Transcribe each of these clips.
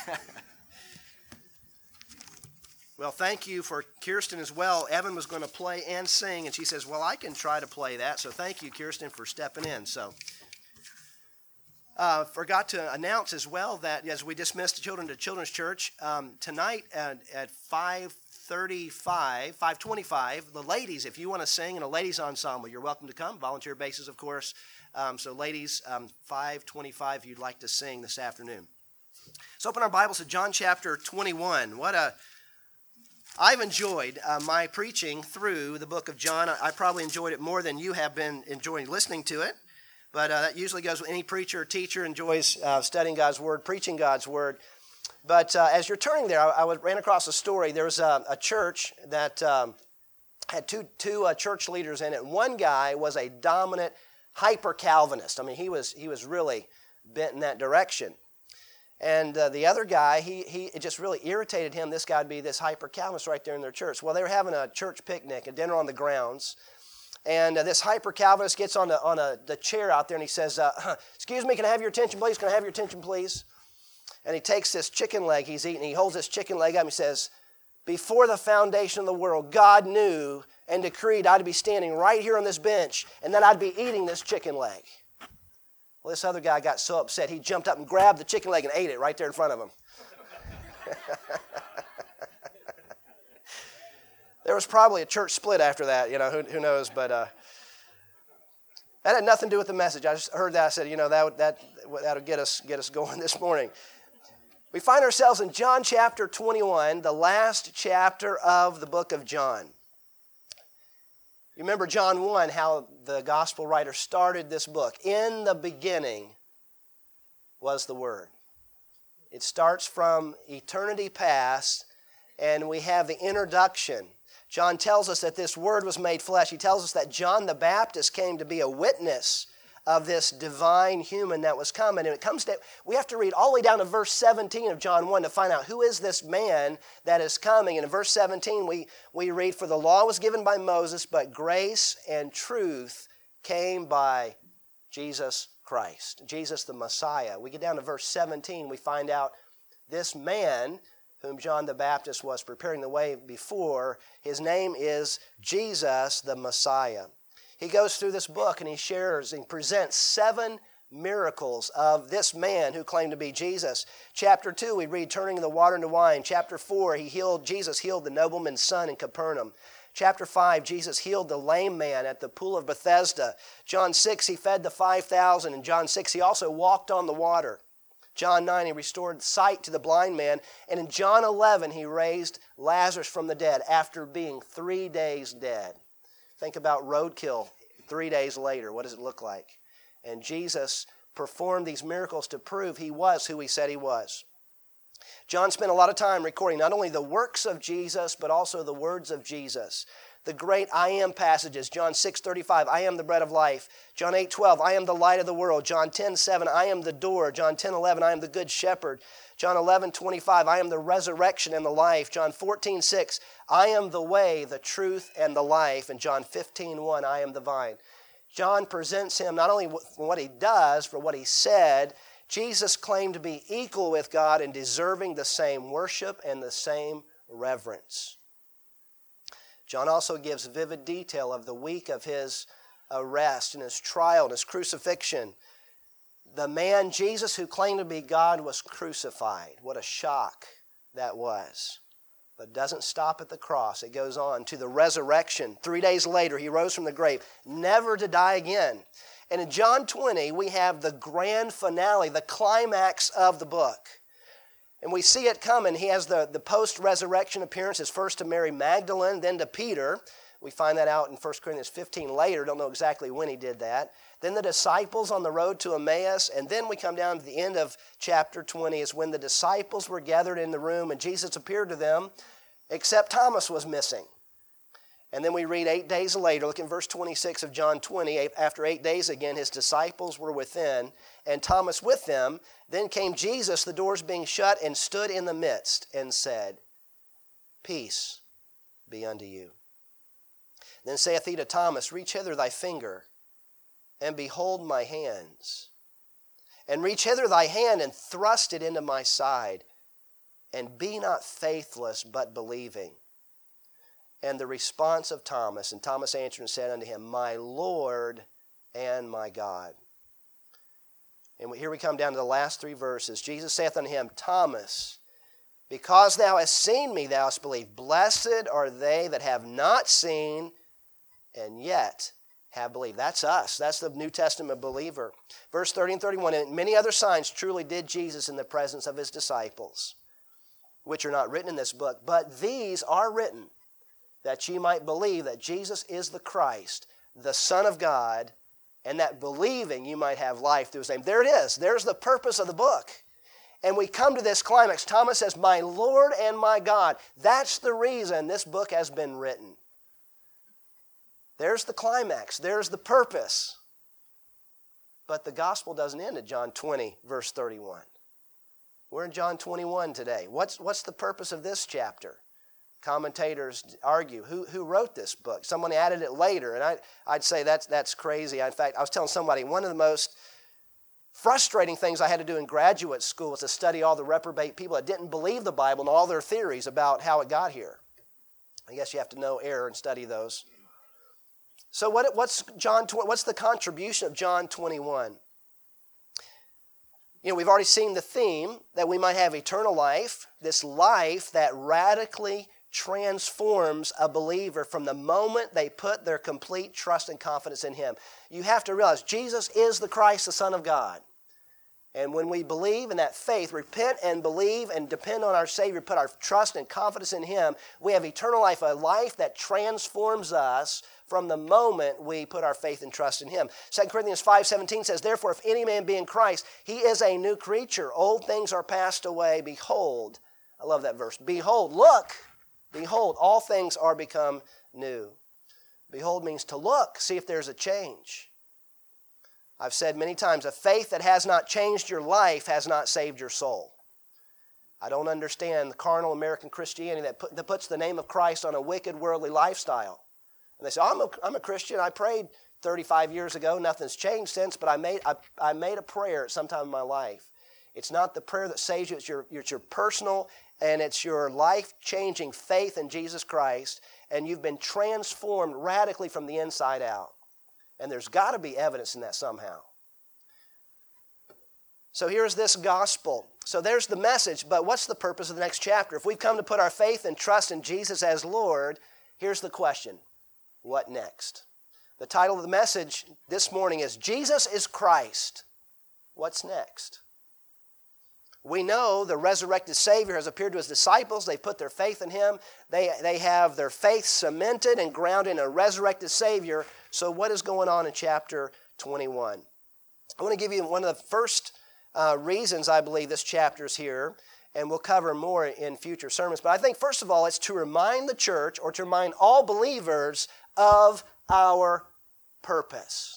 Well, thank you for Kirsten as well. Evan was going to play and sing, and she says, well, I can try to play that. So thank you, Kirsten, for stepping in. So forgot to announce as well that as we dismissed the children to Children's Church, tonight at 5:25, the ladies, if you want to sing in a ladies' ensemble, you're welcome to come. Volunteer basis, of course. So ladies, 5:25 if you'd like to sing this afternoon. Let's open our Bibles to John chapter 21. I've enjoyed my preaching through the book of John. I probably enjoyed it more than you have been enjoying listening to it. But that usually goes with any preacher or teacher enjoys studying God's Word, preaching God's Word. But as you're turning there, I ran across a story. There was a church that had two church leaders in it. One guy was a dominant hyper-Calvinist. I mean, he was really bent in that direction. And the other guy, it just really irritated him. This guy would be this hyper-Calvinist right there in their church. Well, they were having a church picnic, a dinner on the grounds. And this hyper-Calvinist gets on the chair out there and he says, excuse me, can I have your attention, please? Can I have your attention, please? And he takes this chicken leg he's eating. He holds this chicken leg up and he says, before the foundation of the world, God knew and decreed I'd be standing right here on this bench and that I'd be eating this chicken leg. Well, this other guy got so upset, he jumped up and grabbed the chicken leg and ate it right there in front of him. There was probably a church split after that, who knows, but that had nothing to do with the message. I just heard that, I said, that'll get us going this morning. We find ourselves in John chapter 21, the last chapter of the book of John. You remember John 1, how the gospel writer started this book. In the beginning was the Word. It starts from eternity past, and we have the introduction. John tells us that this Word was made flesh. He tells us that John the Baptist came to be a witness of this divine human that was coming. And we have to read all the way down to verse 17 of John 1 to find out who is this man that is coming. And in verse 17 we read, for the law was given by Moses, but grace and truth came by Jesus Christ, Jesus the Messiah. We get down to verse 17, we find out this man whom John the Baptist was preparing the way before, his name is Jesus the Messiah. He goes through this book and he shares and presents 7 miracles of this man who claimed to be Jesus. Chapter 2, we read turning the water into wine. Chapter 4, Jesus healed the nobleman's son in Capernaum. Chapter 5, Jesus healed the lame man at the pool of Bethesda. John 6, he fed the 5,000. In John 6, he also walked on the water. John 9, he restored sight to the blind man. And in John 11, he raised Lazarus from the dead after being 3 days dead. Think about roadkill 3 days later. What does it look like? And Jesus performed these miracles to prove he was who he said he was. John spent a lot of time recording not only the works of Jesus, but also the words of Jesus. The great I am passages, John 6:35, I am the bread of life. John 8:12, I am the light of the world. John 10:7, I am the door. John 10:11, I am the good shepherd. John 11:25, I am the resurrection and the life. John 14:6, I am the way, the truth, and the life. And John 15:1, I am the vine. John presents him not only for what he does, for what he said. Jesus claimed to be equal with God and deserving the same worship and the same reverence. John also gives vivid detail of the week of his arrest and his trial and his crucifixion. The man, Jesus, who claimed to be God, was crucified. What a shock that was. But it doesn't stop at the cross. It goes on to the resurrection. 3 days later, he rose from the grave, never to die again. And in John 20, we have the grand finale, the climax of the book. And we see it coming. He has the post-resurrection appearances, first to Mary Magdalene, then to Peter. We find that out in 1 Corinthians 15 later. Don't know exactly when he did that. Then the disciples on the road to Emmaus. And then we come down to the end of chapter 20 is when the disciples were gathered in the room and Jesus appeared to them, except Thomas was missing. And then we read 8 days later, look in verse 26 of John 20, after 8 days again, his disciples were within, and Thomas with them. Then came Jesus, the doors being shut, and stood in the midst, and said, Peace be unto you. Then saith he to Thomas, Reach hither thy finger, and behold my hands. And reach hither thy hand, and thrust it into my side, and be not faithless, but believing. And the response of Thomas, and Thomas answered and said unto him, My Lord and my God. And here we come down to the last three verses. Jesus saith unto him, Thomas, because thou hast seen me, thou hast believed. Blessed are they that have not seen, and yet have believed. That's us. That's the New Testament believer. Verse 30 and 31, and many other signs truly did Jesus in the presence of his disciples, which are not written in this book, but these are written, that ye might believe that Jesus is the Christ, the Son of God, and that believing you might have life through his name. There it is. There's the purpose of the book. And we come to this climax. Thomas says, My Lord and my God. That's the reason this book has been written. There's the climax. There's the purpose. But the gospel doesn't end at John 20, verse 31. We're in John 21 today. What's the purpose of this chapter? Commentators argue, who wrote this book? Someone added it later, and I'd say that's crazy. In fact, I was telling somebody, one of the most frustrating things I had to do in graduate school was to study all the reprobate people that didn't believe the Bible and all their theories about how it got here. I guess you have to know error and study those. So what's the contribution of John 21? We've already seen the theme that we might have eternal life, this life that radically transforms a believer from the moment they put their complete trust and confidence in him. You have to realize Jesus is the Christ, the Son of God. And when we believe in that faith, repent and believe and depend on our Savior, put our trust and confidence in him, we have eternal life, a life that transforms us from the moment we put our faith and trust in him. 2 Corinthians 5:17 says, Therefore, if any man be in Christ, he is a new creature. Old things are passed away. Behold, I love that verse. Behold, look, behold, all things are become new. Behold means to look, see if there's a change. I've said many times, a faith that has not changed your life has not saved your soul. I don't understand the carnal American Christianity that puts the name of Christ on a wicked worldly lifestyle. And they say, I'm a Christian. I prayed 35 years ago. Nothing's changed since, but I made a prayer at some time in my life. It's not the prayer that saves you. It's your personal and it's your life-changing faith in Jesus Christ, and you've been transformed radically from the inside out. And there's got to be evidence in that somehow. So here's this gospel. So there's the message, but what's the purpose of the next chapter? If we've come to put our faith and trust in Jesus as Lord, here's the question. What next? The title of the message this morning is Jesus is Christ. What's next? We know the resurrected Savior has appeared to his disciples. They put their faith in him. They have their faith cemented and grounded in a resurrected Savior. So what is going on in chapter 21? I want to give you one of the first reasons I believe this chapter is here, and we'll cover more in future sermons. But I think, first of all, it's to remind the church, or to remind all believers, of our purpose.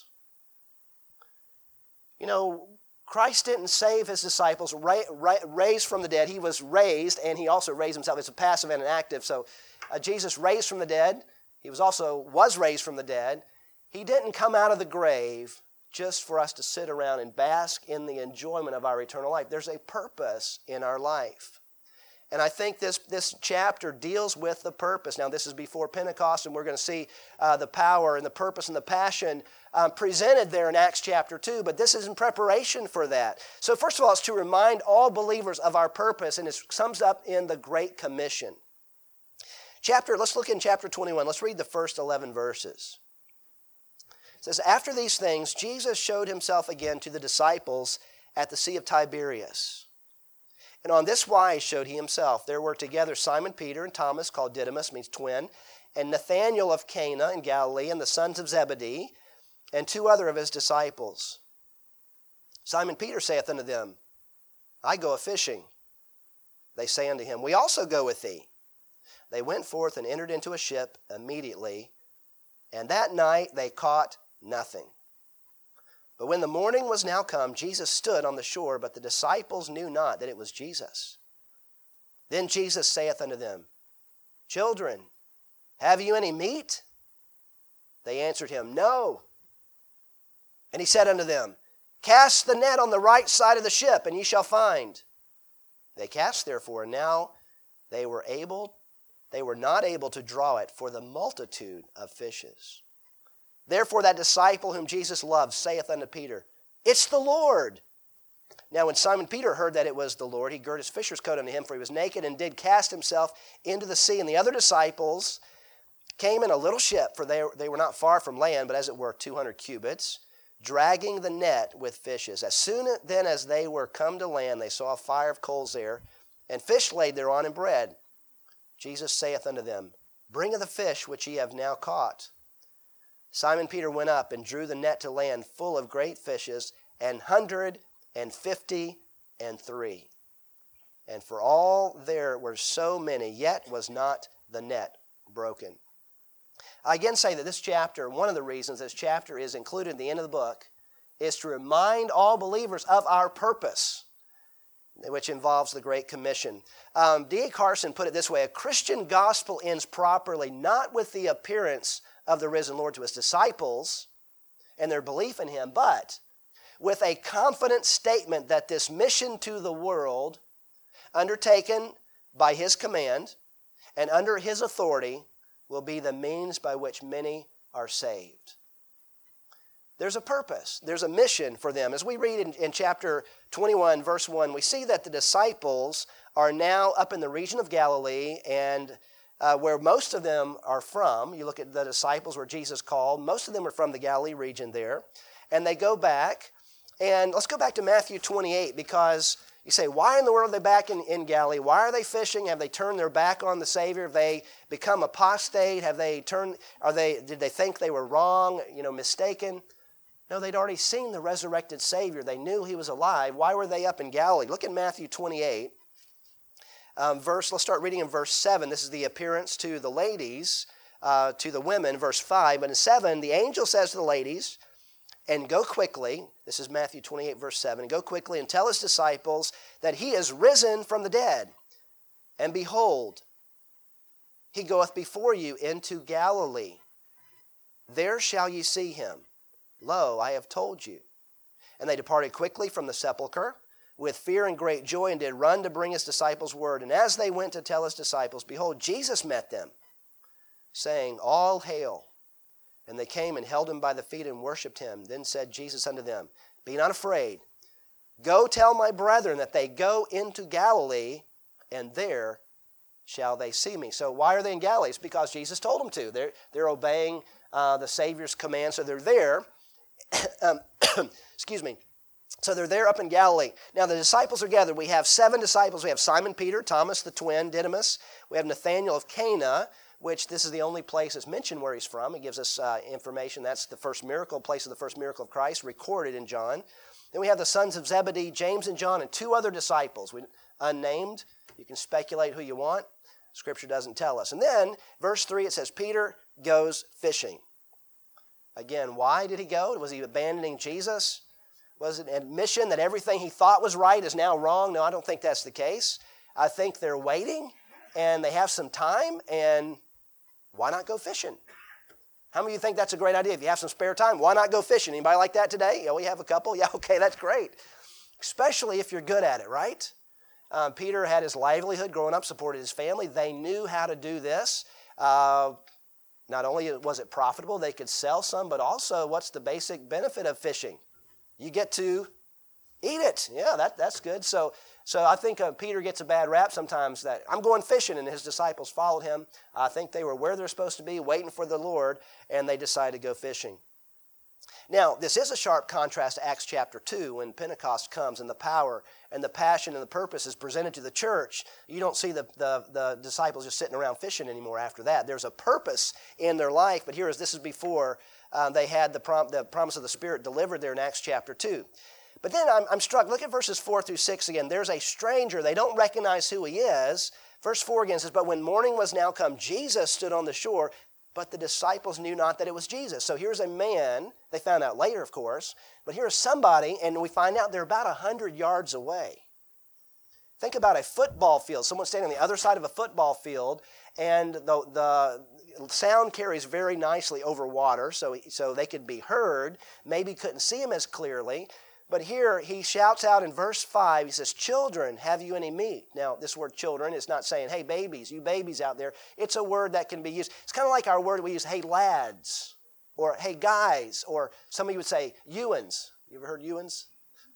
Christ didn't save his disciples, raised from the dead. He was raised, and he also raised himself. It's a passive and an active. So Jesus raised from the dead. He was raised from the dead. He didn't come out of the grave just for us to sit around and bask in the enjoyment of our eternal life. There's a purpose in our life. And I think this chapter deals with the purpose. Now, this is before Pentecost, and we're going to see the power and the purpose and the passion presented there in Acts chapter 2, but this is in preparation for that. So first of all, it's to remind all believers of our purpose, and it sums up in the Great Commission. Let's look in chapter 21. Let's read the first 11 verses. It says, After these things, Jesus showed himself again to the disciples at the Sea of Tiberias. And on this wise showed he himself. There were together Simon Peter and Thomas, called Didymus, means twin, and Nathanael of Cana in Galilee, and the sons of Zebedee, and two other of his disciples. Simon Peter saith unto them, I go a-fishing. They say unto him, We also go with thee. They went forth and entered into a ship immediately, and that night they caught nothing. But when the morning was now come, Jesus stood on the shore, but the disciples knew not that it was Jesus. Then Jesus saith unto them, Children, have you any meat? They answered him, No. And he said unto them, Cast the net on the right side of the ship, and ye shall find. They cast therefore, and now they were not able to draw it for the multitude of fishes. Therefore that disciple whom Jesus loved saith unto Peter, It's the Lord. Now when Simon Peter heard that it was the Lord, he girt his fisher's coat unto him, for he was naked, and did cast himself into the sea. And the other disciples came in a little ship, for they were not far from land, but as it were 200 cubits, dragging the net with fishes. As soon then as they were come to land, they saw a fire of coals there, and fish laid thereon, and bread. Jesus saith unto them, Bring of the fish which ye have now caught. Simon Peter went up and drew the net to land full of great fishes, 153. And for all there were so many, yet was not the net broken. I again say that this chapter, one of the reasons this chapter is included at the end of the book, is to remind all believers of our purpose, which involves the Great Commission. D.A. Carson put it this way: a Christian gospel ends properly not with the appearance of the risen Lord to his disciples and their belief in him, but with a confident statement that this mission to the world, undertaken by his command and under his authority, will be the means by which many are saved. There's a purpose. There's a mission for them. As we read in chapter 21, verse 1, we see that the disciples are now up in the region of Galilee, and where most of them are from. You look at the disciples where Jesus called. Most of them are from the Galilee region there. And they go back. And let's go back to Matthew 28, because you say, why in the world are they back in Galilee? Why are they fishing? Have they turned their back on the Savior? Have they become apostate? Did they think they were wrong, mistaken? No, they'd already seen the resurrected Savior. They knew he was alive. Why were they up in Galilee? Look at Matthew 28. Let's start reading in verse 7. This is the appearance to the ladies, to the women, verse 5. But in 7, the angel says to the ladies, and go quickly, this is Matthew 28, verse 7, and go quickly and tell his disciples that he is risen from the dead. And behold, he goeth before you into Galilee. There shall ye see him. Lo, I have told you. And they departed quickly from the sepulchre with fear and great joy, and did run to bring his disciples word. And as they went to tell his disciples, behold, Jesus met them, saying, All hail. And they came and held him by the feet and worshipped him. Then said Jesus unto them, Be not afraid. Go tell my brethren that they go into Galilee, and there shall they see me. So why are they in Galilee? It's because Jesus told them to. They're obeying the Savior's command, so they're there. Excuse me. So they're there up in Galilee. Now the disciples are gathered. We have 7 disciples. We have Simon Peter, Thomas the twin, Didymus. We have Nathanael of Cana, which this is the only place that's mentioned where he's from. It gives us information. That's the first miracle, place of the first miracle of Christ, recorded in John. Then we have the sons of Zebedee, James and John, and 2 other disciples, unnamed. You can speculate who you want. Scripture doesn't tell us. And then, verse 3, it says, Peter goes fishing. Again, why did he go? Was he abandoning Jesus? Was it an admission that everything he thought was right is now wrong? No, I don't think that's the case. I think they're waiting, and they have some time, and why not go fishing? How many of you think that's a great idea? If you have some spare time, why not go fishing? Anybody like that today? Yeah, we have a couple. Yeah, okay, that's great. Especially if you're good at it, right? Peter had his livelihood growing up, supported his family. They knew how to do this. Not only was it profitable, they could sell some, but also what's the basic benefit of fishing? You get to eat it. Yeah, that's good. So I think Peter gets a bad rap sometimes that I'm going fishing, and his disciples followed him. I think they were where they're supposed to be, waiting for the Lord, and they decided to go fishing. Now, this is a sharp contrast to Acts chapter 2 when Pentecost comes and the power and the passion and the purpose is presented to the church. You don't see the disciples just sitting around fishing anymore after that. There's a purpose in their life, but this is before they had the promise of the Spirit delivered there in Acts chapter 2. But then I'm struck. Look at verses 4 through 6 again. There's a stranger. They don't recognize who he is. Verse 4 again says, But when morning was now come, Jesus stood on the shore, but the disciples knew not that it was Jesus. So here's a man. They found out later, of course. But here's somebody, and we find out they're about 100 yards away. Think about a football field. Someone standing on the other side of a football field, and the sound carries very nicely over water, so they could be heard. Maybe couldn't see him as clearly. But here he shouts out in verse 5, he says, children, have you any meat? Now, this word children is not saying, hey, babies, you babies out there. It's a word that can be used. It's kind of like our word we use, hey, lads, or hey, guys, or some of you would say, youans. You ever heard youans?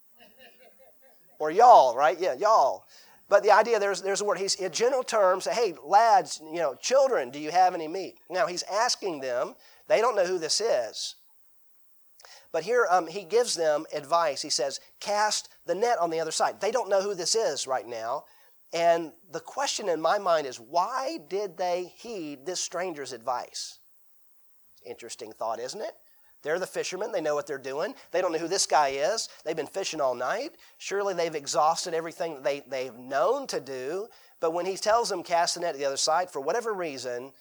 Or y'all, right? Yeah, y'all. But the idea, there's a word. He's in general terms, say, hey, lads, children, do you have any meat? Now, he's asking them. They don't know who this is. But here he gives them advice. He says, cast the net on the other side. They don't know who this is right now. And the question in my mind is, why did they heed this stranger's advice? Interesting thought, isn't it? They're the fishermen. They know what they're doing. They don't know who this guy is. They've been fishing all night. Surely they've exhausted everything that they've known to do. But when he tells them cast the net to the other side, for whatever reason,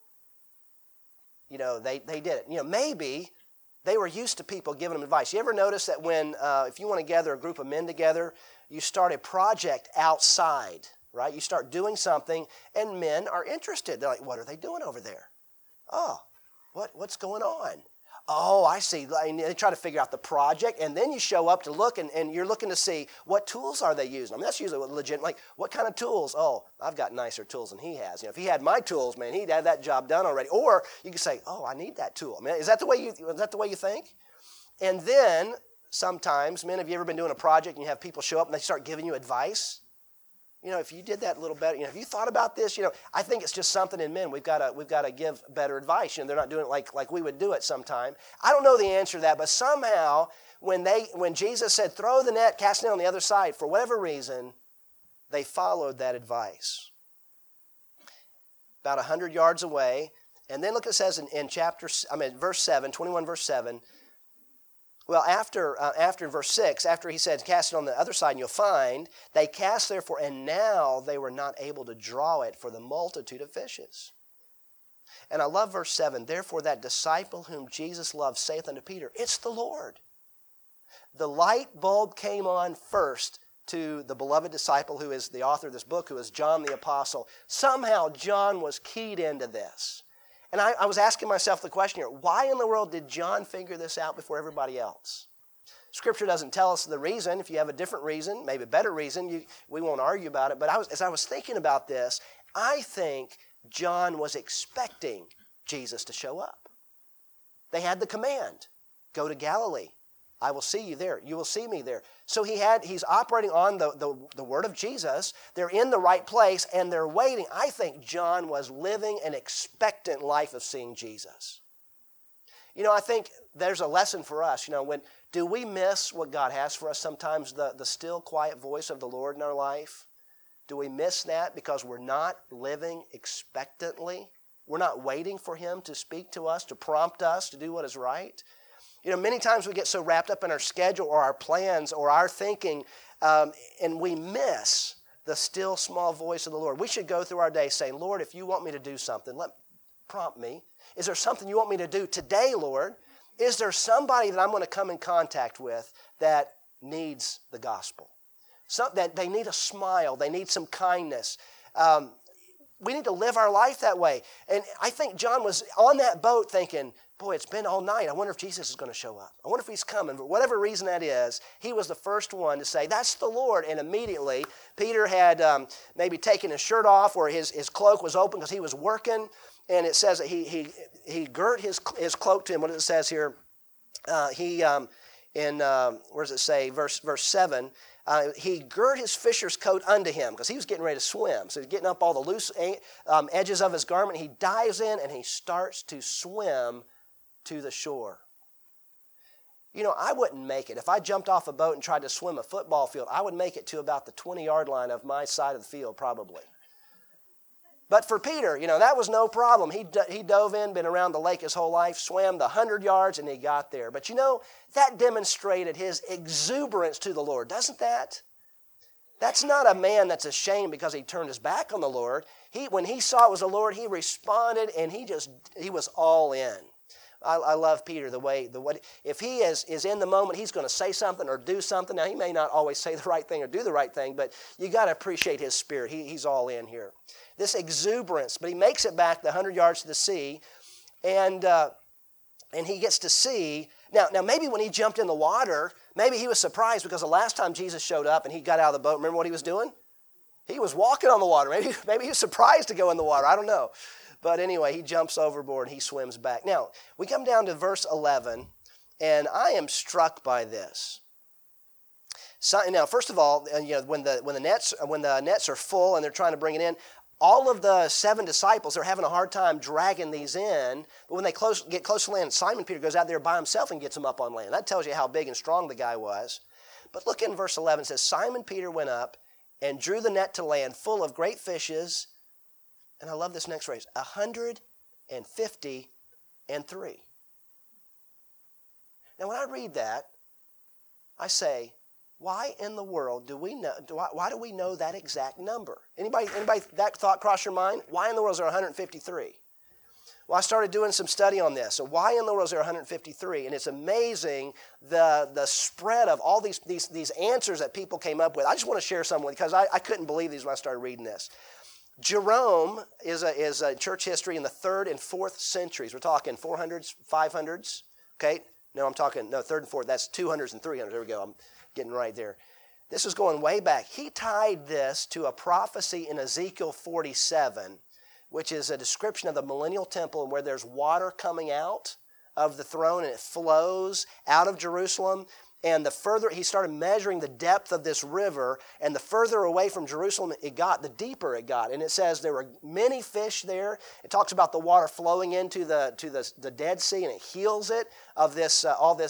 they did it. Maybe they were used to people giving them advice. You ever notice that when, if you want to gather a group of men together, you start a project outside, right? You start doing something, and men are interested. They're like, what are they doing over there? Oh, what's going on? Oh, I see. And they try to figure out the project, and then you show up to look, and you're looking to see what tools are they using. I mean, that's usually legit. Like, what kind of tools? Oh, I've got nicer tools than he has. If he had my tools, man, he'd have that job done already. Or you could say, oh, I need that tool. I mean, is that the way you think? And then sometimes, men, have you ever been doing a project and you have people show up and they start giving you advice? If you did that a little better, if you thought about this, I think it's just something in men. We've got to give better advice. They're not doing it like we would do it sometime. I don't know the answer to that, but somehow when Jesus said, throw the net, cast the net on the other side, for whatever reason, they followed that advice. About 100 yards away, and then look what it says in verse 7, 21 verse 7. Well, after verse 6, after he said, cast it on the other side and you'll find, they cast therefore, and now they were not able to draw it for the multitude of fishes. And I love verse 7, therefore that disciple whom Jesus loved saith unto Peter, it's the Lord. The light bulb came on first to the beloved disciple who is the author of this book, who is John the Apostle. Somehow John was keyed into this. And I was asking myself the question here, why in the world did John figure this out before everybody else? Scripture doesn't tell us the reason. If you have a different reason, maybe a better reason, we won't argue about it. But as I was thinking about this, I think John was expecting Jesus to show up. They had the command, go to Galilee. I will see you there. You will see me there. So he's operating on the word of Jesus. They're in the right place, and they're waiting. I think John was living an expectant life of seeing Jesus. I think there's a lesson for us. Do we miss what God has for us sometimes, the still, quiet voice of the Lord in our life? Do we miss that because we're not living expectantly? We're not waiting for Him to speak to us, to prompt us to do what is right? Many times we get so wrapped up in our schedule or our plans or our thinking, and we miss the still small voice of the Lord. We should go through our day saying, Lord, if you want me to do something, prompt me. Is there something you want me to do today, Lord? Is there somebody that I'm going to come in contact with that needs the gospel? That they need a smile. They need some kindness. We need to live our life that way. And I think John was on that boat thinking, boy, it's been all night. I wonder if Jesus is going to show up. I wonder if He's coming. For whatever reason that is, he was the first one to say, that's the Lord. And immediately, Peter had maybe taken his shirt off, or his cloak was open because he was working. And it says that he girt his cloak to him. What does it says here? Where does it say? Verse 7. He girt his fisher's coat unto him because he was getting ready to swim. So he's getting up all the loose edges of his garment. He dives in and he starts to swim to the shore. I wouldn't make it. If I jumped off a boat and tried to swim a football field, I would make it to about the 20-yard line of my side of the field probably. But for Peter, that was no problem. He dove in, been around the lake his whole life, swam the 100 yards, and he got there. But that demonstrated his exuberance to the Lord, doesn't that? That's not a man that's ashamed because he turned his back on the Lord. When he saw it was the Lord, he responded, and he was all in. I love Peter the way if he is in the moment, he's going to say something or do something. Now, he may not always say the right thing or do the right thing, but you got to appreciate his spirit. He's all in here. This exuberance, but he makes it back the 100 yards to the sea, and he gets to see Now, maybe when he jumped in the water, maybe he was surprised because the last time Jesus showed up and he got out of the boat, remember what he was doing? He was walking on the water. Maybe he was surprised to go in the water. I don't know. But anyway, he jumps overboard and he swims back. Now, we come down to verse 11, and I am struck by this. So, now, first of all, when the nets are full and they're trying to bring it in, all of the 7 disciples are having a hard time dragging these in. But when they get close to land, Simon Peter goes out there by himself and gets them up on land. That tells you how big and strong the guy was. But look in verse 11. It says, Simon Peter went up and drew the net to land full of great fishes. And I love this next phrase, 153. Now when I read that, I say, why in the world do we know? Why do we know that exact number? Anybody that thought cross your mind? Why in the world is there 153? Well, I started doing some study on this. So why in the world is there 153? And it's amazing the spread of all these answers that people came up with. I just want to share some because I couldn't believe these when I started reading this. Jerome is a church history in the 3rd and 4th centuries. We're talking 400s, 500s. Okay? No, 3rd and 4th. That's 200s and 300s. There we go. I'm getting right there. This is going way back. He tied this to a prophecy in Ezekiel 47, which is a description of the millennial temple and where there's water coming out of the throne and it flows out of Jerusalem. And the further, he started measuring the depth of this river, and the further away from Jerusalem it got, the deeper it got. And it says there were many fish there. It talks about the water flowing into the Dead Sea, and it heals it of this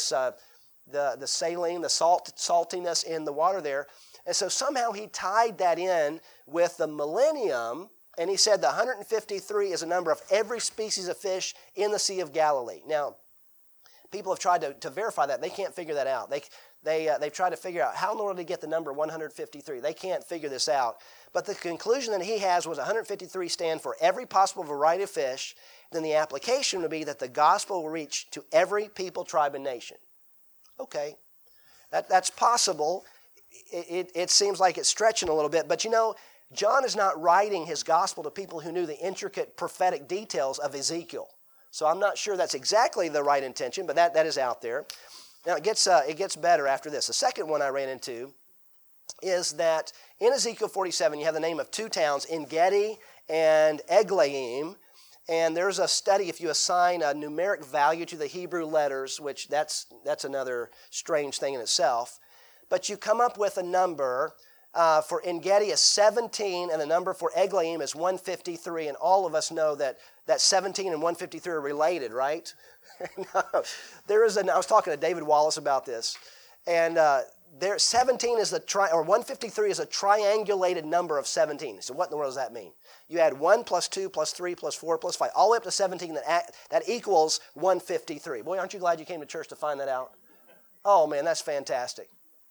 the saline, the saltiness in the water there. And so somehow he tied that in with the millennium, and he said the 153 is a number of every species of fish in the Sea of Galilee. Now, people have tried to verify that. They can't figure that out. They've tried to figure out how in the world to get the number 153. They can't figure this out. But the conclusion that he has was 153 stand for every possible variety of fish. Then the application would be that the gospel will reach to every people, tribe, and nation. Okay, that's possible. It seems like it's stretching a little bit. But John is not writing his gospel to people who knew the intricate prophetic details of Ezekiel. So I'm not sure that's exactly the right intention, but that is out there. Now it gets better after this. The second one I ran into is that in Ezekiel 47 you have the name of 2 towns, En-Gedi and Eglaim. And there's a study, if you assign a numeric value to the Hebrew letters, which that's another strange thing in itself. But you come up with a number for En-Gedi is 17, and the number for Eglaim is 153. And all of us know that 17 and 153 are related, right? I was talking to David Wallace about this. And 17 is 153 is a triangulated number of 17. So what in the world does that mean? You add 1 plus 2 plus 3 plus 4 plus 5, all the way up to 17, that equals 153. Boy, aren't you glad you came to church to find that out? Oh, man, that's fantastic.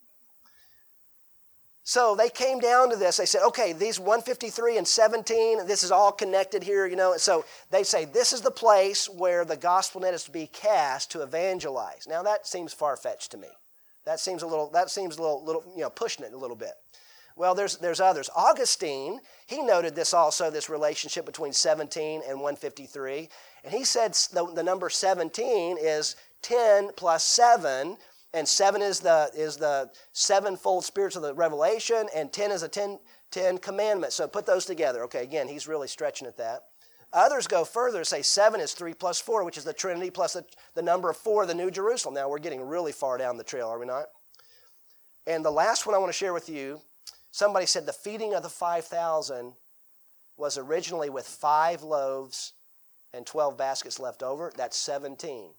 So they came down to this. They said, okay, these 153 and 17, this is all connected here, So they say this is the place where the gospel net is to be cast to evangelize. Now that seems far-fetched to me. That seems a little pushing it a little bit. Well, there's others. Augustine, he noted this also, this relationship between 17 and 153. And he said the number 17 is 10 plus 7, and 7 is the sevenfold spirits of the revelation, and 10 is the 10 commandments. So put those together. Okay, again, he's really stretching at that. Others go further, say 7 is 3 plus 4, which is the Trinity plus the number of 4, the New Jerusalem. Now we're getting really far down the trail, are we not? And the last one I want to share with you, somebody said the feeding of the 5,000 was originally with 5 loaves and 12 baskets left over. That's 17.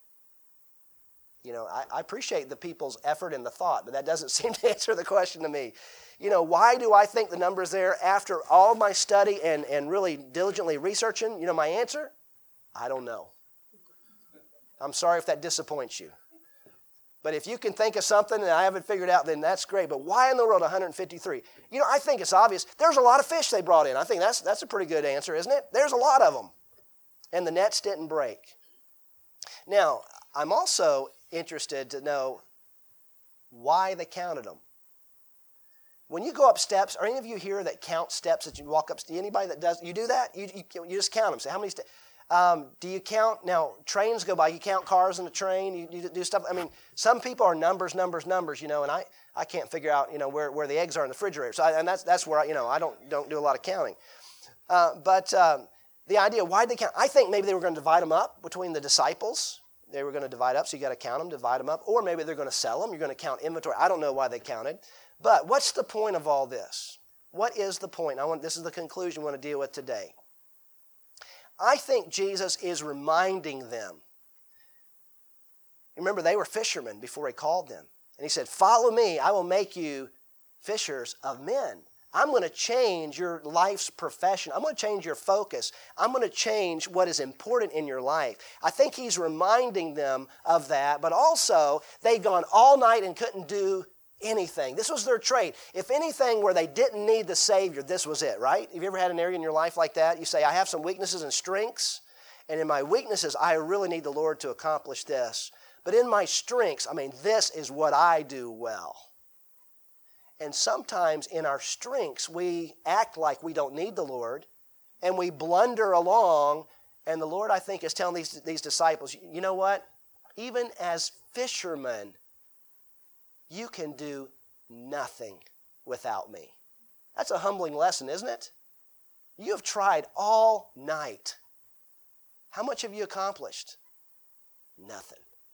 I appreciate the people's effort and the thought, but that doesn't seem to answer the question to me. Why do I think the number's there? After all my study and really diligently researching, my answer? I don't know. I'm sorry if that disappoints you. But if you can think of something that I haven't figured out, then that's great. But why in the world 153? I think it's obvious. There's a lot of fish they brought in. I think that's a pretty good answer, isn't it? There's a lot of them. And the nets didn't break. Now, I'm also interested to know why they counted them. When you go up steps, are any of you here that count steps that you walk up? Anybody that does? You do that? You just count them. Say how many steps? Do you count, now trains go by, you count cars in a train, you do stuff. I mean, some people are numbers, and I can't figure out, where the eggs are in the refrigerator. So that's where, I don't do a lot of counting. But the idea, why did they count? I think maybe they were going to divide them up between the disciples. They were going to divide up, so you got to count them, divide them up. Or maybe they're going to sell them. You're going to count inventory. I don't know why they counted. But what's the point of all this? What is the point? This is the conclusion we want to deal with today. I think Jesus is reminding them. Remember, they were fishermen before he called them. And he said, follow me, I will make you fishers of men. I'm going to change your life's profession. I'm going to change your focus. I'm going to change what is important in your life. I think he's reminding them of that, but also they'd gone all night and couldn't do anything. This was their trade. If anything where they didn't need the Savior, this was it, right? Have you ever had an area in your life like that? You say, I have some weaknesses and strengths, and in my weaknesses, I really need the Lord to accomplish this. But in my strengths, this is what I do well. And sometimes in our strengths, we act like we don't need the Lord, and we blunder along, and the Lord, I think, is telling these disciples, you know what? Even as fishermen, you can do nothing without me. That's a humbling lesson, isn't it? You have tried all night. How much have you accomplished? Nothing.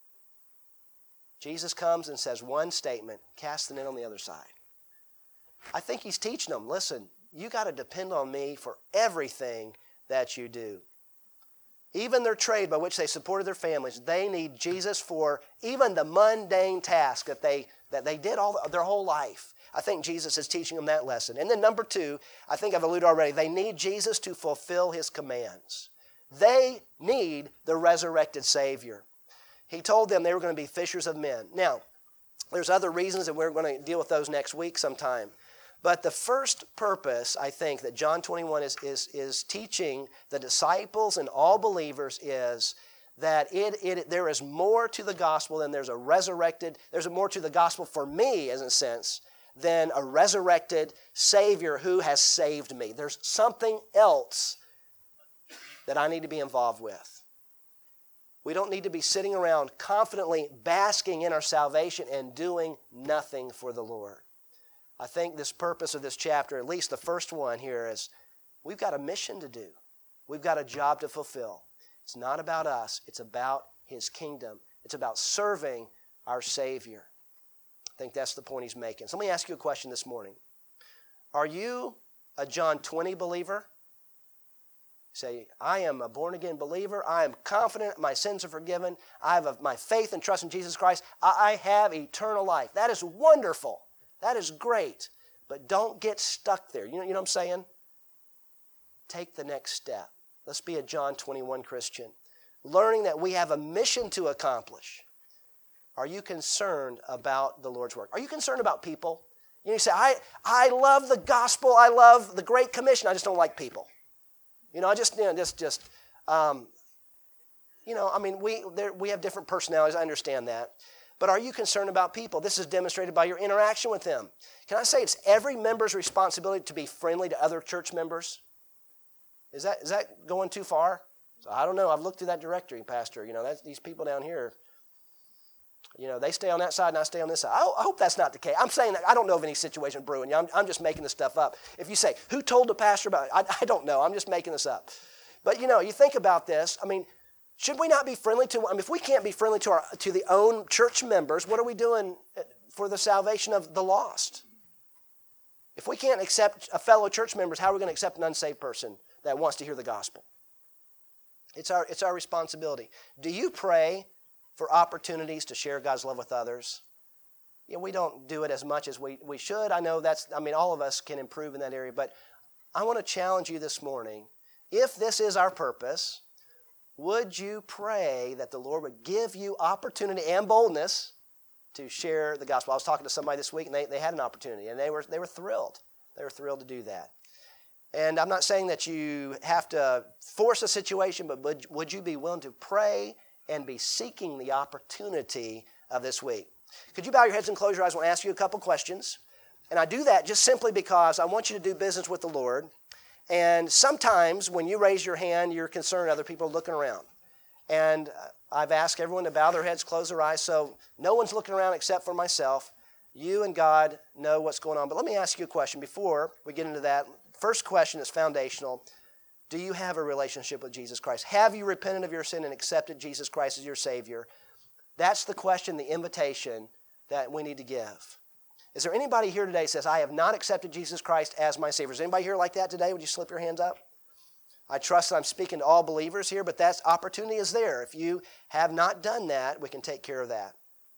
Jesus comes and says one statement, cast the net on the other side. I think he's teaching them, listen, you got to depend on me for everything that you do. Even their trade by which they supported their families, they need Jesus for even the mundane task that they did their whole life. I think Jesus is teaching them that lesson. And then number two, I think I've alluded already, they need Jesus to fulfill his commands. They need the resurrected Savior. He told them they were going to be fishers of men. Now, there's other reasons, and we're going to deal with those next week sometime. But the first purpose, I think, that John 21 is teaching the disciples and all believers is that there is more to the gospel than there's more to the gospel for me, in a sense, than a resurrected Savior who has saved me. There's something else that I need to be involved with. We don't need to be sitting around confidently basking in our salvation and doing nothing for the Lord. I think this purpose of this chapter, at least the first one here, is we've got a mission to do. We've got a job to fulfill. It's not about us. It's about his kingdom. It's about serving our Savior. I think that's the point he's making. So let me ask you a question this morning. Are you a John 20 believer? Say, I am a born-again believer. I am confident my sins are forgiven. I have my faith and trust in Jesus Christ. I have eternal life. That is wonderful. That is great. But don't get stuck there. You know what I'm saying? Take the next step. Let's be a John 21 Christian. Learning that we have a mission to accomplish. Are you concerned about the Lord's work? Are you concerned about people? You say, I love the gospel. I love the Great Commission. I just don't like people. We have different personalities. I understand that. But are you concerned about people? This is demonstrated by your interaction with them. Can I say it's every member's responsibility to be friendly to other church members? Is that going too far? So I don't know. I've looked through that directory, Pastor. These people down here, they stay on that side and I stay on this side. I hope that's not the case. I'm saying that I don't know of any situation brewing. I'm just making this stuff up. If you say, who told the pastor about it? I don't know. I'm just making this up. But, you think about this. Should we not be friendly to, if we can't be friendly to the own church members, what are we doing for the salvation of the lost? If we can't accept a fellow church members, how are we going to accept an unsaved person that wants to hear the gospel? It's our responsibility. Do you pray for opportunities to share God's love with others? We don't do it as much as we should. I know all of us can improve in that area, but I want to challenge you this morning. If this is our purpose, would you pray that the Lord would give you opportunity and boldness to share the gospel? I was talking to somebody this week, and they had an opportunity, and they were thrilled. They were thrilled to do that. And I'm not saying that you have to force a situation, but would you be willing to pray and be seeking the opportunity of this week? Could you bow your heads and close your eyes? I want to ask you a couple questions. And I do that just simply because I want you to do business with the Lord. And sometimes when you raise your hand, you're concerned other people are looking around. And I've asked everyone to bow their heads, close their eyes, so no one's looking around except for myself. You and God know what's going on. But let me ask you a question before we get into that. First question is foundational. Do you have a relationship with Jesus Christ? Have you repented of your sin and accepted Jesus Christ as your Savior? That's the question, the invitation that we need to give. Is there anybody here today that says, I have not accepted Jesus Christ as my Savior? Is anybody here like that today? Would you slip your hands up? I trust that I'm speaking to all believers here, but that opportunity is there. If you have not done that, we can take care of that.